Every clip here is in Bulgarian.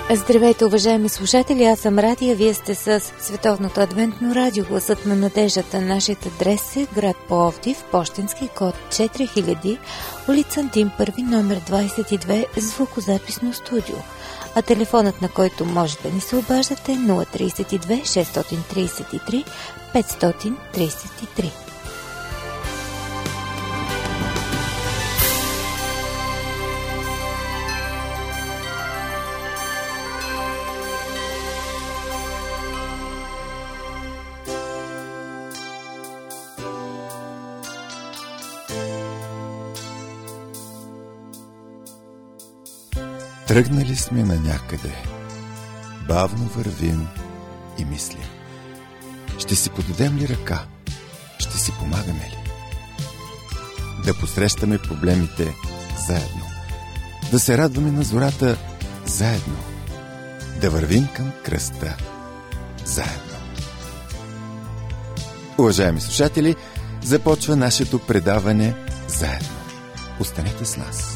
Здравейте, уважаеми слушатели, аз съм Радия, вие сте с Световното адвентно радио, гласът на надеждата. Нашият адрес е град Пловдив, пощенски код 4000, улица Антим 1, номер 22, звукозаписно студио. А телефонът, на който може да ни се обаждате, е 032 633 533. Тръгнали сме на някъде, бавно вървим и мислим. Ще си подадем ли ръка? Ще си помагаме ли? Да посрещаме проблемите заедно. Да се радваме на зората заедно. Да вървим към кръста заедно. Уважаеми слушатели, започва нашето предаване заедно. Останете с нас.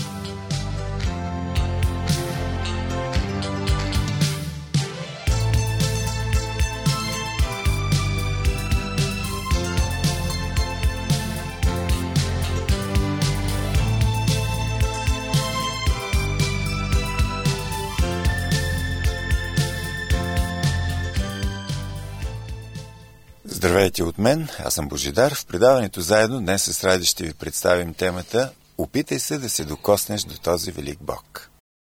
Здравейте от мен, аз съм Божидар. В предаването заедно днес с Ради ще ви представим темата "Опитай се да се докоснеш до този велик Бог".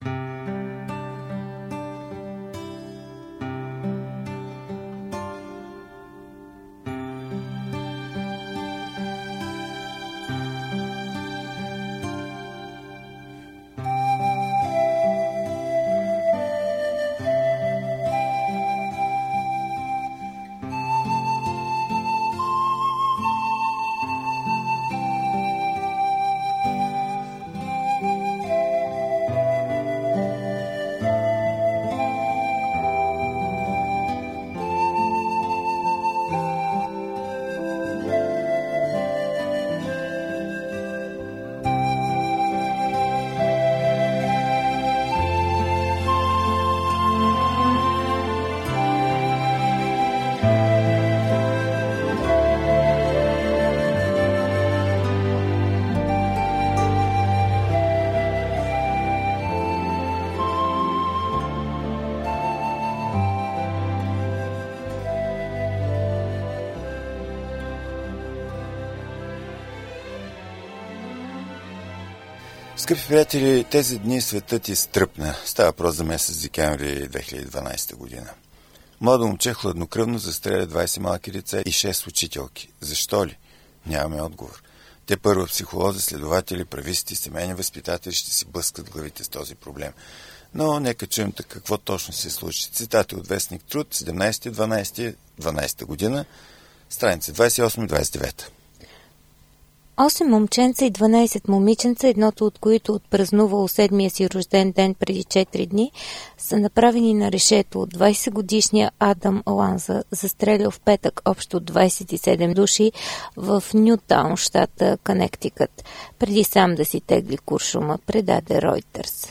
Скъпи приятели, тези дни светът изтръпна. Става въпрос за месец декември 2012 година. Младо момче хладнокръвно застреля 20 малки деца и 6 учителки. Защо ли? Нямаме отговор. Те първо психолози, следователи, прависти, семейни възпитатели ще си блъскат главите с този проблем. Но нека чуем какво точно се случи. Цитата от вестник Труд, 17.12.12 година, страница 28-29. 8 момченца и 12 момиченца, едното от които отпразнувало 7-я си рожден ден преди 4 дни, са направени на решето от 20-годишния Адам Ланза, застрелял в петък общо 27 души в Нютаун, щата Конектикът, преди сам да си тегли куршума, предаде Ройтерс.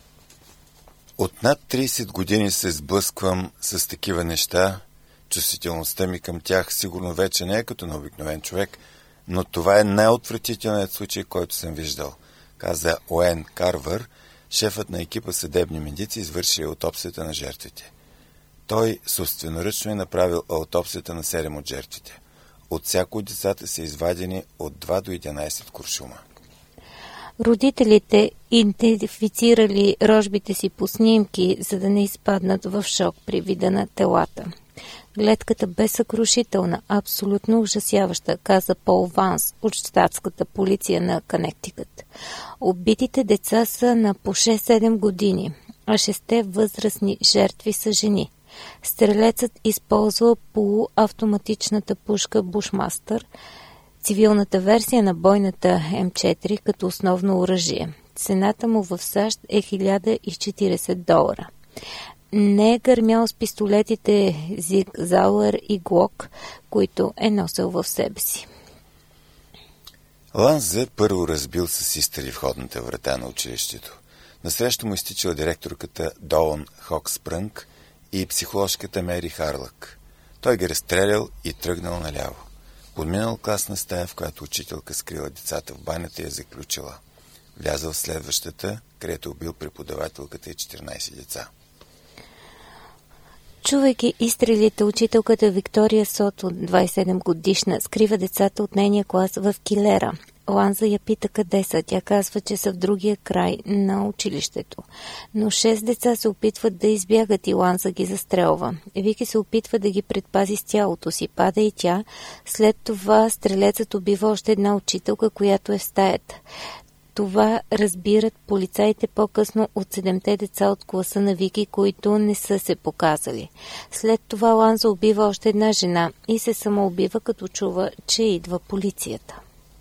От над 30 години се сблъсквам с такива неща. Чувствителността ми към тях сигурно вече не е като на обикновен човек, но това е най-отвратителният случай, който съм виждал, каза Уен Карвър, шефът на екипа съдебни медици, извършили аутопсията на жертвите. Той собственоръчно е направил аутопсията на 7 от жертвите. От всяко от децата са извадени от 2 до 11 куршума. Родителите идентифицирали рожбите си по снимки, за да не изпаднат в шок при вида на телата. Гледката бе съкрушителна, абсолютно ужасяваща, каза Пол Ванс от щатската полиция на Конектикът. Убитите деца са на по 6-7 години, а 6 възрастни жертви са жени. Стрелецът използва полуавтоматичната пушка Бушмастър, цивилната версия на бойната М4 като основно оръжие. Цената му в САЩ е $1040. Не е гърмял с пистолетите Зиг Зауер и Глок, които е носил в себе си. Ланзе първо разбил с изстрели входната врата на училището. Насреща му изтичала директорката Доун Хокспрънг и психоложката Мери Харлък. Той ги разстрелял и тръгнал наляво. Подминал класна стая, в която учителка скрила децата в банята и я заключила. Влязъл в следващата, където убил преподавателката и 14 деца. Чувайки изстрелите, учителката Виктория Сото, 27 годишна, скрива децата от нейния клас в килера. Ланза я пита къде са. Тя казва, че са в другия край на училището. Но 6 деца се опитват да избягат и Ланза ги застрелва. Вики се опитва да ги предпази с тялото си. Пада и тя. След това стрелецът убива още една учителка, която е в стаята. Това разбират полицаите по-късно от 7 деца от класа на Вики, които не са се показали. След това Ланза убива още една жена и се самоубива, като чува, че идва полицията.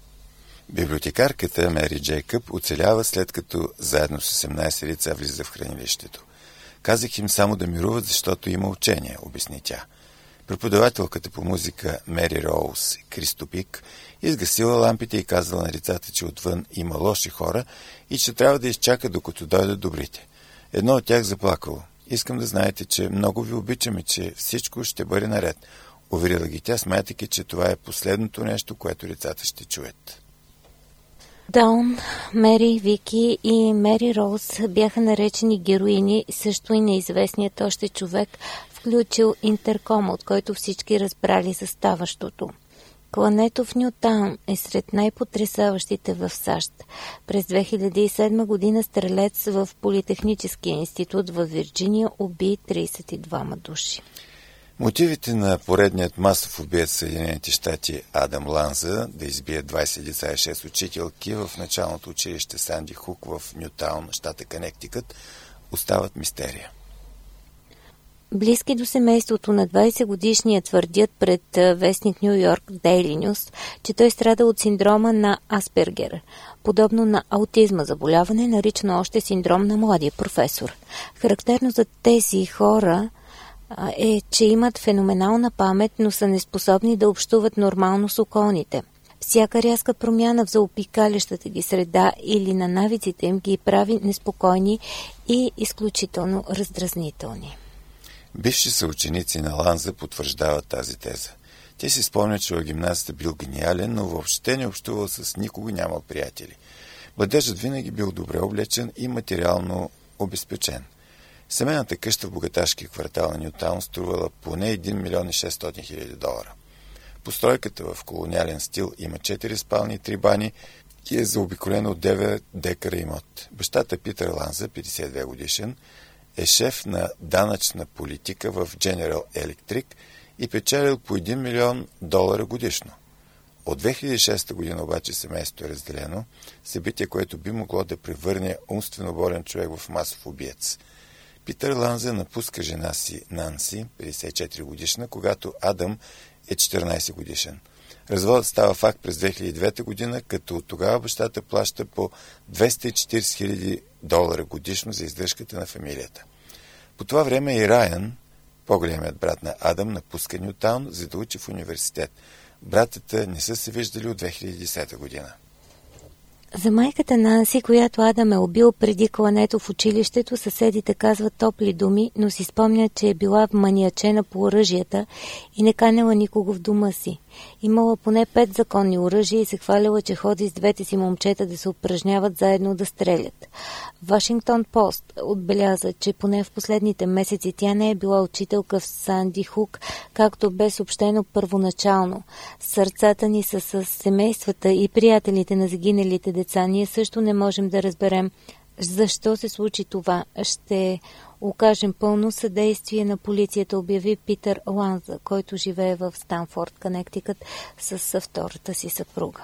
Библиотекарката Мери Джейкъб оцелява, след като заедно с 18 лица влиза в хранилището. Казах им само да мируват, защото има учение, обясни тя. Преподавателката по музика Мери Роуз Кристопик изгасила лампите и казала на децата, че отвън има лоши хора и че трябва да изчака, докато дойдат добрите. Едно от тях заплакало. Искам да знаете, че много ви обичам и че всичко ще бъде наред. Уверила ги тя, смятайки, че това е последното нещо, което децата ще чуят. Даун, Мери, Вики и Мери Роуз бяха наречени героини, също и неизвестният още човек, включил интерком, от който всички разбрали за ставащото. Клането в Нютаун е сред най-потресаващите в САЩ. През 2007 година стрелец в Политехническия институт в Вирджиния уби 32 души. Мотивите на поредният масов убиец в Съединените щати Адам Ланза да избие 20 деца и 6 учителки в началното училище Санди Хук в Нютаун, щата Конектикът, остават мистерия. Близки до семейството на 20-годишния твърдят пред вестник Ню Йорк Дейли Нюс, че той страда от синдрома на Аспергер, подобно на аутизма, заболяване, наричано още синдром на младия професор. Характерно за тези хора е, че имат феноменална памет, но са неспособни да общуват нормално с околните. Всяка рязка промяна в заобикалящата ги среда или на навиците им ги прави неспокойни и изключително раздразнителни. Бивши съученици на Ланза потвърждават тази теза. Те си спомнят, че в гимназията бил гениален, но въобще не общувал с никого, нямал приятели. Младежът винаги бил добре облечен и материално обезпечен. Семейната къща в богаташкия квартал на Нютаун струвала поне 1 милион и 600 хиляди долара. Постройката в колониален стил има 4 спални и 3 бани и е заобиколена от 9 декара имот. Бащата Питър Ланза, 52 годишен, е шеф на данъчна политика в General Electric и печелил по 1 милион долара годишно. От 2006 година обаче семейството е разделено, събитие, което би могло да превърне умствено болен човек в масов убиец. Питър Ланза напуска жена си Нанси, 54 годишна, когато Адам е 14 годишен. Разводът става факт през 2009 година, като от тогава бащата плаща по 240 хиляди долара годишно за издръжката на фамилията. По това време и Райан, по-големият брат на Адам, напуска Нютаун, за да учи в университет. Братята не са се виждали от 2010 година. За майката Нанси, която Адам е убил преди клането в училището, съседите казват топли думи, но си спомнят, че е била маниачена по оръжията и не канела никого в дома си. Имала поне 5 законни оръжия и се хваляла, че ходи с двете си момчета да се упражняват заедно да стрелят. Вашингтон Пост отбеляза, че поне в последните месеци тя не е била учителка в Санди Хук, както бе съобщено първоначално. Сърцата ни са с семействата и приятелите на загиналите деца. Ние също не можем да разберем защо се случи това. Ще окажем пълно съдействие на полицията, обяви Питър Ланза, който живее в Станфорд, Конектикът, с втората си съпруга.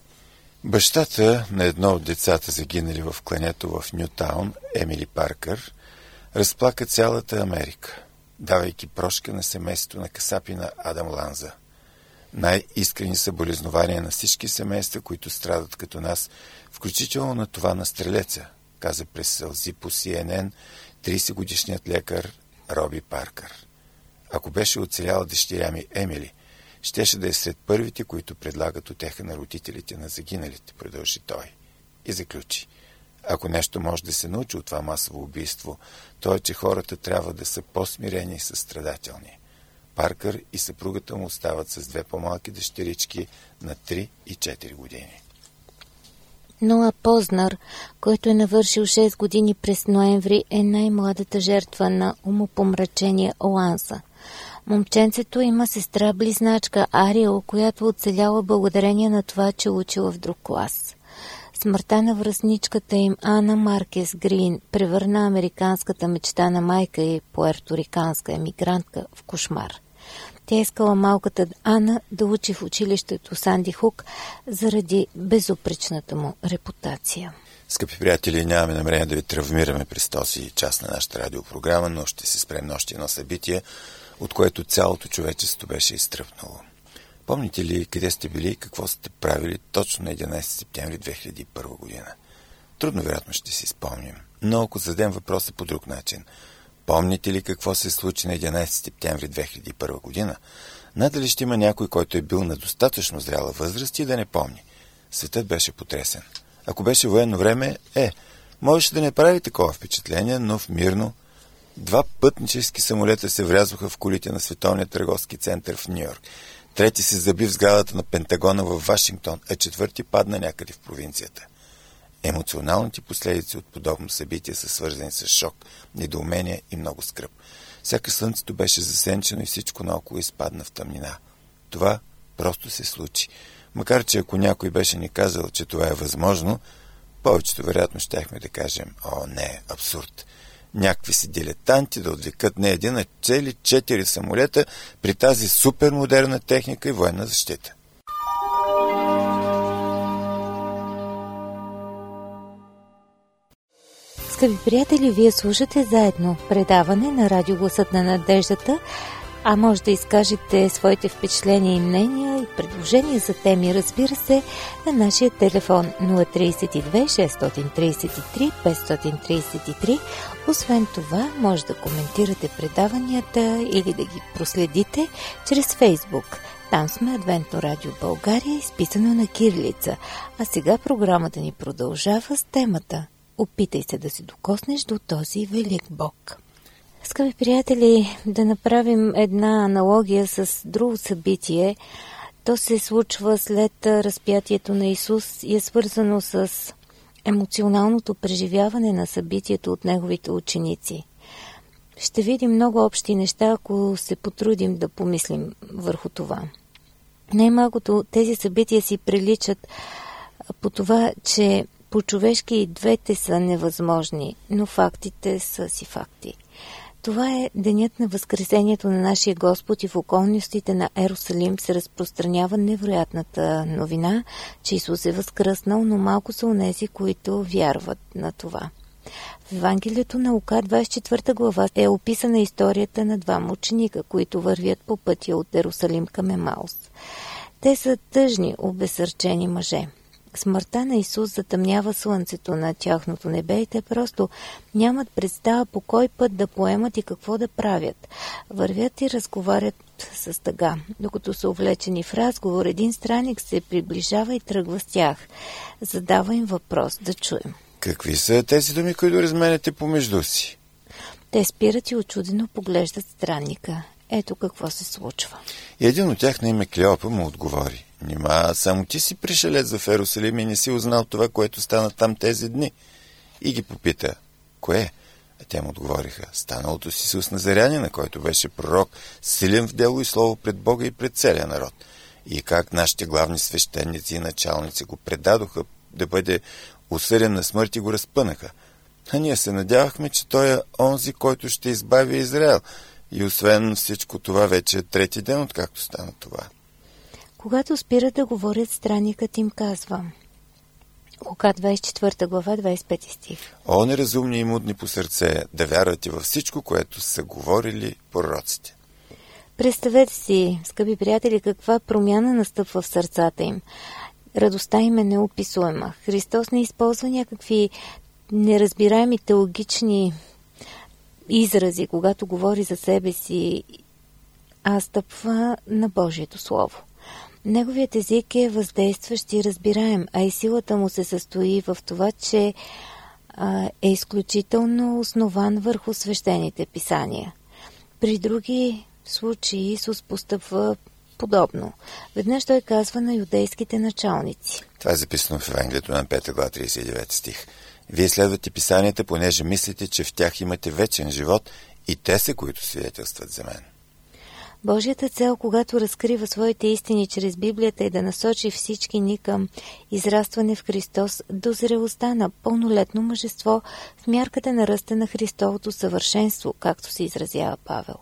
Бащата на едно от децата, загинали в клането в Нютаун, Емили Паркър, разплака цялата Америка, давайки прошка на семейството на касапи на Адам Ланза. Най-искрени съболезнования на всички семейства, които страдат като нас, включително на това на стрелеца, каза през сълзи по CNN 30-годишният лекар Роби Паркър. Ако беше оцеляла дъщеря ми Емили, щеше да е сред първите, които предлагат утеха на родителите на загиналите, продължи той. И заключи: Ако нещо може да се научи от това масово убийство, то е, че хората трябва да са по-смирени и състрадателни. Паркър и съпругата му остават с 2 по-малки дъщерички на 3 и 4 години. Ноа Познар, който е навършил 6 години през ноември, е най-младата жертва на умопомрачение Оанса. Момченцето има сестра-близначка Ариел, която оцеляла благодарение на това, че учила в друг клас. Смъртта на връстничката им Ана Маркес Грин превърна американската мечта на майка и пуерториканска емигрантка в кошмар. Тя искала малката Ана да учи в училището Санди Хук заради безупречната му репутация. Скъпи приятели, нямаме намерение да ви травмираме през този час на нашата радиопрограма, но ще се спрем на още едно събитие, от което цялото човечество беше изтръпнало. Помните ли къде сте били и какво сте правили точно на 11 септември 2001 година? Трудно вероятно ще си спомним, но ако зададем въпроса по друг начин. Помните ли какво се случи на 11 септември 2001 година? Надали ще има някой, който е бил на достатъчно зряла възраст и да не помни. Светът беше потресен. Ако беше военно време, можеше да не прави такова впечатление, но в мирно 2 пътнически самолета се врязоха в колите на Световния търговски център в Нью-Йорк. 3 се заби в сградата на Пентагона в Вашингтон, а 4 падна някъде в провинцията. Емоционалните последици от подобно събитие са свързани с шок, недоумение и много скръб. Сякаш слънцето беше засенчено и всичко наоколо изпадна в тъмнина. Това просто се случи. Макар че ако някой беше ни казал, че това е възможно, повечето вероятно щяхме да кажем: о, не, абсурд. Някакви си дилетанти да отвлекат не един, а цели 4 самолета при тази супермодерна техника и военна защита. Скъпи приятели, вие слушате заедно предаване на Радио Гласът на надеждата, а може да изкажете своите впечатления и мнения и предложения за теми, разбира се, на нашия телефон 032 633 533. Освен това, може да коментирате предаванията или да ги проследите чрез Фейсбук. Там сме Адвентно радио България, изписано на кирилица. А сега програмата ни продължава с темата: опитай се да се докоснеш до този велик Бог. Скъпи приятели, да направим една аналогия с друго събитие. То се случва след разпятието на Исус и е свързано с емоционалното преживяване на събитието от неговите ученици. Ще видим много общи неща, ако се потрудим да помислим върху това. Най-малкото тези събития си приличат по това, че по-човешки и двете са невъзможни, но фактите са си факти. Това е денят на възкресението на нашия Господ и в околностите на Ерусалим се разпространява невероятната новина, че Исус е възкръснал, но малко са онези, които вярват на това. В Евангелието на Лука, 24 глава, е описана историята на 2 ученика, които вървят по пътя от Ерусалим към Емаус. Те са тъжни, обезсърчени мъже. Смъртта на Исус затъмнява слънцето на тяхното небе и те просто нямат представа по кой път да поемат и какво да правят. Вървят и разговарят с тъга. Докато са увлечени в разговор, един странник се приближава и тръгва с тях. Задава им въпрос, да чуем. Какви са тези думи, които разменяте помежду си? Те спират и учудено поглеждат странника. Ето какво се случва. И един от тях на име Клеопа му отговори: нима само ти си пришелец в Ерусалим и не си узнал това, което стана там тези дни? И ги попита: кое? А те му отговориха: станалото с Исус Назарянина, който беше пророк, силен в дело и слово пред Бога и пред целия народ. И как нашите главни свещеници и началници го предадоха да бъде осъден на смърт и го разпънаха. А ние се надявахме, че той е онзи, който ще избави Израел. И освен всичко това, вече е 3-ти ден, откакто стана това. Когато спират да говорят, странникът им казва. Лука 24 глава, 25 стих. О, неразумни и мудни по сърце, да вярвате във всичко, което са говорили пророците. Представете си, скъпи приятели, каква промяна настъпва в сърцата им. Радостта им е неописуема. Христос не използва някакви неразбираеми теологични изрази, когато говори за себе си, а стъпва на Божието Слово. Неговият език е въздействащ и разбираем, а и силата му се състои в това, че е изключително основан върху свещените писания. При други случаи Исус постъпва подобно. Веднъж той казва на юдейските началници. Това е записано в Евангелието на 5 глава 39 стих. Вие следвате писанията, понеже мислите, че в тях имате вечен живот и те са, които свидетелстват за мен. Божията цел, когато разкрива своите истини чрез Библията, е да насочи всички ни към израстване в Христос до зрелостта на пълнолетно мъжество в мярката на ръста на Христовото съвършенство, както се изразява Павел.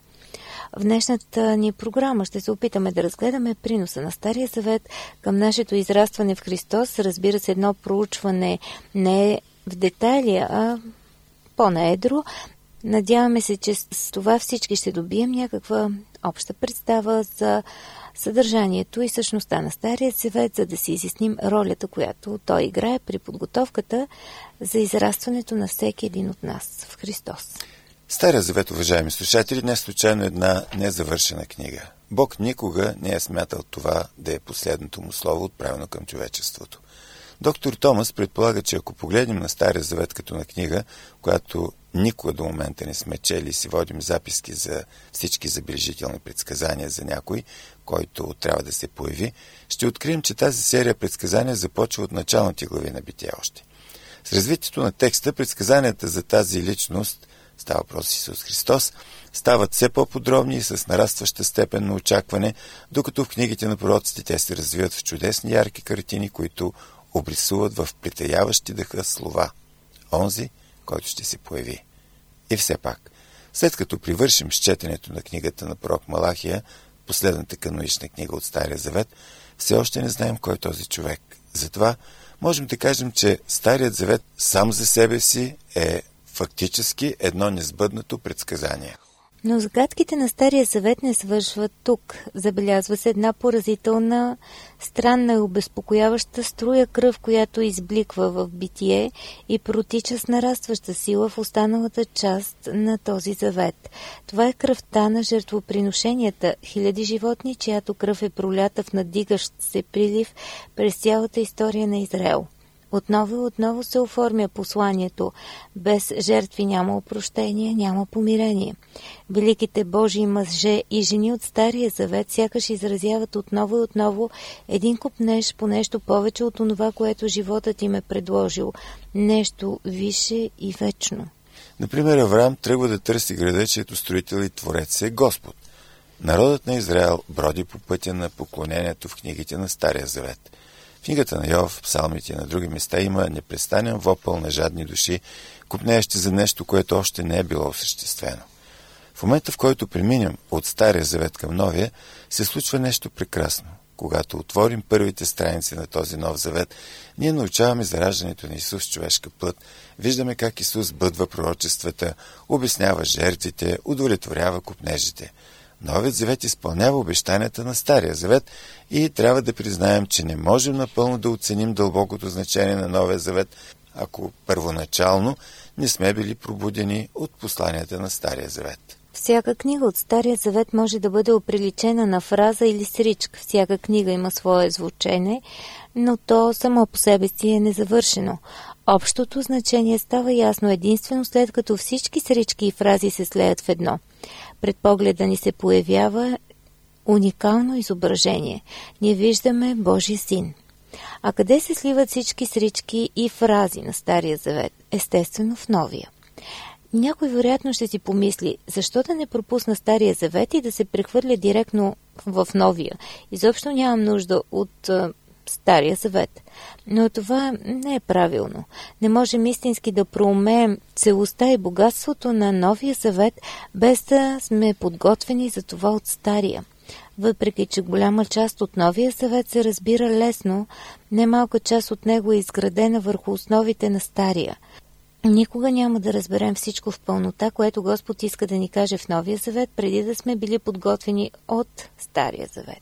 В днешната ни програма ще се опитаме да разгледаме приноса на Стария Завет към нашето израстване в Христос. Разбира се, едно проучване не е в детайли, а по-наедро. Надяваме се, че с това всички ще добием някаква обща представа за съдържанието и същността на Стария Завет, за да си изясним ролята, която той играе при подготовката за израстването на всеки един от нас в Христос. Стария Завет, уважаеми слушатели, не е случайно една незавършена книга. Бог никога не е смятал това да е последното му слово, отправено към човечеството. Доктор Томас предполага, че ако погледнем на Стария Завет като на книга, която никога до момента не сме чели и си водим записки за всички забележителни предсказания за някой, който трябва да се появи, ще открием, че тази серия предсказания започва от началните глави на Битие още. С развитието на текста, предсказанията за тази личност, става въпрос Исус Христос, стават все по-подробни и с нарастваща степен на очакване, докато в книгите на пророците те се развиват в чудесни ярки картини, които обрисуват в притаяващи дъха слова. Онзи, който ще се появи. И все пак, след като привършим с четенето на книгата на пророк Малахия, последната канонична книга от Стария Завет, все още не знаем кой е този човек. Затова можем да кажем, че Старият Завет сам за себе си е фактически едно несбъднато предсказание. Но загадките на Стария Завет не свършват тук. Забелязва се една поразителна, странна и обезпокояваща струя кръв, която избликва в Битие и протича с нарастваща сила в останалата част на този завет. Това е кръвта на жертвоприношенията, хиляди животни, чиято кръв е пролята в надигащ се прилив през цялата история на Израел. Отново и отново се оформя посланието. Без жертви няма опрощение, няма помирение. Великите Божии мъже и жени от Стария Завет сякаш изразяват отново и отново един купнеж по нещо повече от онова, което животът им е предложил. Нещо висше и вечно. Например, Авраам тръгва да търси града, чието строител и творец е Господ. Народът на Израел броди по пътя на поклонението в книгите на Стария Завет. В книгата на Йов, псалмите и на други места има непрестанен вопъл на жадни души, купнеещи за нещо, което още не е било осъществено. В момента, в който преминем от Стария Завет към Новия, се случва нещо прекрасно. Когато отворим първите страници на този Нов Завет, ние научаваме за раждането на Исус в човешка плът, виждаме как Исус бъдва пророчествата, обяснява жертвите, удовлетворява купнежите. Новият Завет изпълнява обещанията на Стария Завет и трябва да признаем, че не можем напълно да оценим дълбокото значение на Новия Завет, ако първоначално не сме били пробудени от посланията на Стария Завет. Всяка книга от Стария Завет може да бъде оприличена на фраза или сричка. Всяка книга има свое звучене, но то само по себе си е незавършено. Общото значение става ясно единствено след като всички срички и фрази се слеят в едно. Пред погледа ни се появява уникално изображение. Ние виждаме Божия син. А къде се сливат всички срички и фрази на Стария Завет? Естествено в Новия. Някой вероятно ще си помисли, защо да не пропусна Стария Завет и да се прехвърля директно в Новия. Изобщо нямам нужда от Стария Завет. Но това не е правилно. Не можем истински да проумеем целостта и богатството на Новия Завет, без да сме подготвени за това от Стария. Въпреки че голяма част от Новия Завет се разбира лесно, немалка част от него е изградена върху основите на Стария. Никога няма да разберем всичко в пълнота, което Господ иска да ни каже в Новия Завет, преди да сме били подготвени от Стария Завет.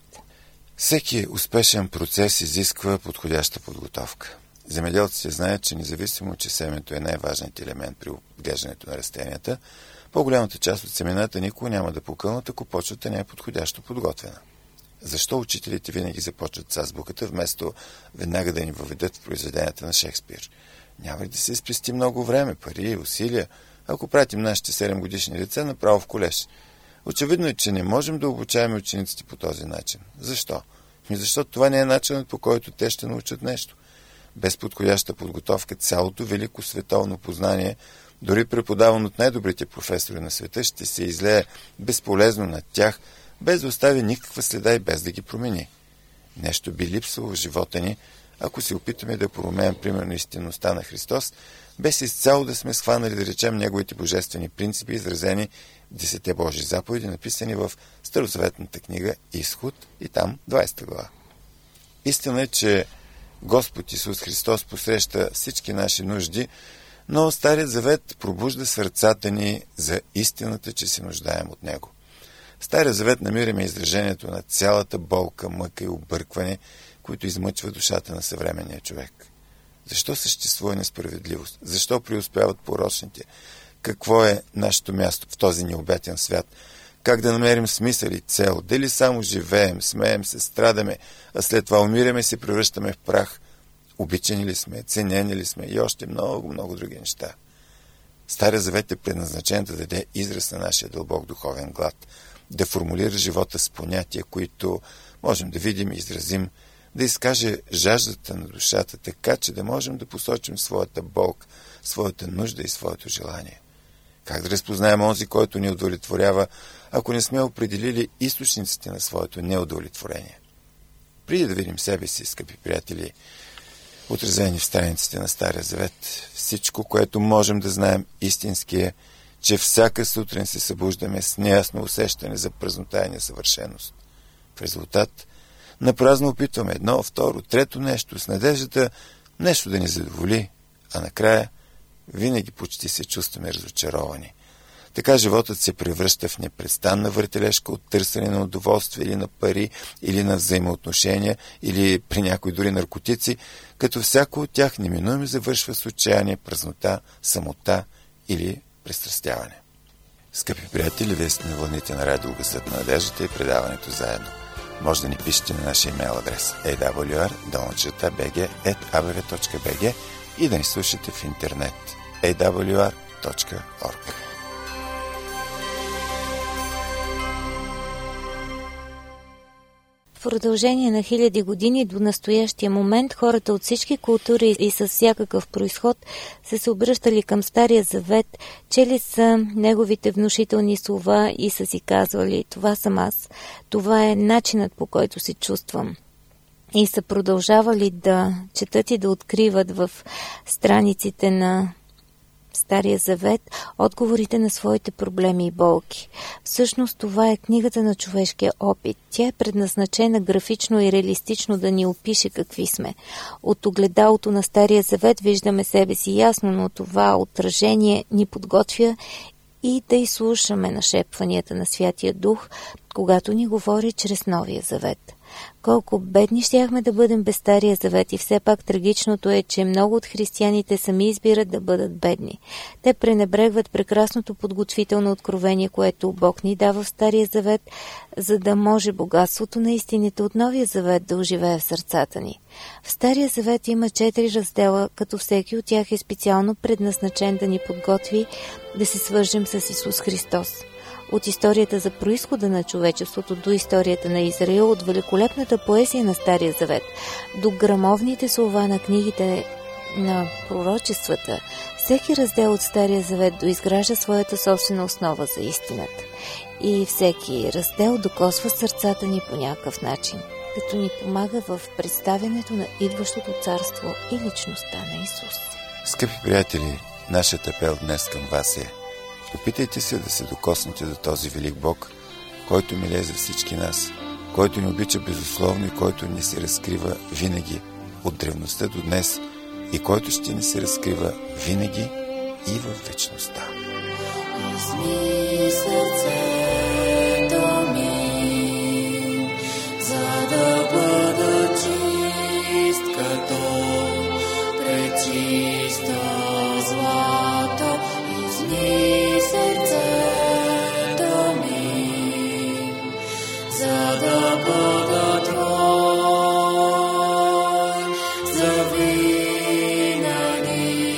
Всеки успешен процес изисква подходяща подготовка. Земеделците знаят, че независимо, че семето е най-важният елемент при отглеждането на растенията, по-голямата част от семената никога няма да покълнат, ако почвата не е подходящо подготвена. Защо учителите винаги започват с азбуката, вместо веднага да ни въведат в произведенията на Шекспир? Няма ли да се спести много време, пари и усилия, ако пратим нашите 7-годишни деца направо в колеж? Очевидно е, че не можем да обучаваме учениците по този начин. Защо? Защото това не е начинът, по който те ще научат нещо. Без подходяща подготовка цялото велико световно познание, дори преподавано от най-добрите професори на света, ще се излее безполезно над тях, без да остави никаква следа и без да ги промени. Нещо би липсвало в живота ни, ако се опитаме да проумеем примерно истинността на Христос, без изцяло да сме схванали, да речем, неговите божествени принципи, изразени в 10 Божии заповеди, написани в Старозаветната книга Изход и там 20 глава. Истина е, че Господ Исус Христос посреща всички наши нужди, но Старият Завет пробужда сърцата ни за истината, че се нуждаем от Него. В Стария Завет намираме изражението на цялата болка, мъка и объркване, които измъчва душата на съвременния човек. Защо съществува несправедливост? Защо преуспяват порочните? Какво е нашето място в този необятен свят? Как да намерим смисъл и цел? Дали само живеем, смеем се, страдаме, а след това умираме и се превръщаме в прах? Обичани ли сме, ценени ли сме и още много, много други неща. Стария Завет е предназначен да даде израз на нашия дълбок духовен глад, да формулира живота с понятия, които можем да видим и изразим, да изкаже жаждата на душата, така че да можем да посочим своята болка, своята нужда и своето желание. Как да разпознаем онзи, който ни удовлетворява, ако не сме определили източниците на своето неудовлетворение? Преди да видим себе си, скъпи приятели, отразени в страниците на Стария Завет, всичко, което можем да знаем истински е, че всяка сутрин се събуждаме с неясно усещане за празнота и несъвършеност. В резултат напразно опитваме едно, второ, трето нещо, с надеждата нещо да ни задоволи, а накрая винаги почти се чувстваме разочаровани. Така животът се превръща в непрестанна въртележка от търсене на удоволствие или на пари, или на взаимоотношения, или при някои дори наркотици, като всяко от тях неминуемо завършва с отчаяние, празнота, самота или пристрастяване. Скъпи приятели, вие сте на вълните на радио Гласът на надеждата и предаването заедно. Може да ни пишете на нашия имейл адрес awr@abv.bg и да ни слушате в интернет awr.org. В продължение на хиляди години до настоящия момент хората от всички култури и с всякакъв произход са се обръщали към Стария Завет, чели са неговите внушителни слова и са си казвали: това съм аз, това е начинът, по който се чувствам. И са продължавали да четат и да откриват в страниците на Стария Завет отговорите на своите проблеми и болки. Всъщност това е книгата на човешкия опит. Тя е предназначена графично и реалистично да ни опише какви сме. От огледалото на Стария Завет виждаме себе си ясно, но това отражение ни подготвя и да изслушаме нашепванията на Святия Дух, когато ни говори чрез Новия Завет. Колко бедни щяхме да бъдем без Стария Завет и все пак трагичното е, че много от християните сами избират да бъдат бедни. Те пренебрегват прекрасното подготвително откровение, което Бог ни дава в Стария Завет, за да може богатството на истините от Новия Завет да оживее в сърцата ни. В Стария Завет има 4 раздела, като всеки от тях е специално предназначен да ни подготви да се свържем с Исус Христос. От историята за произхода на човечеството до историята на Израил, от великолепната поезия на Стария Завет до грамовните слова на книгите на пророчествата, всеки раздел от Стария Завет доизгражда своята собствена основа за истината. И всеки раздел докосва сърцата ни по някакъв начин, като ни помага в представянето на идващото царство и личността на Исус. Скъпи приятели, нашият апел днес към вас е: опитайте се да се докоснете до този велик Бог, който милее за всички нас, който ни обича безусловно и който ни се разкрива винаги от древността до днес и който ще ни се разкрива винаги и в вечността. Изми сърцето ми, за да бъда чист като пречисто злато. Изми сърцето ми, за да бъда твой завинаги.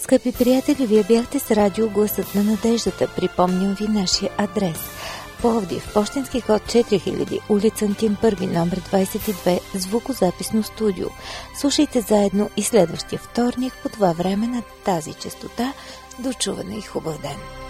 Скъпи приятели, вие бяхте с радио Гласът на надеждата. Припомням ви нашия адрес. Пловдив, пощенски код 4000, улица Антим 1, номер 22, звукозаписно студио. Слушайте заедно и следващия вторник по това време на тази честота. До чуване и хубав ден!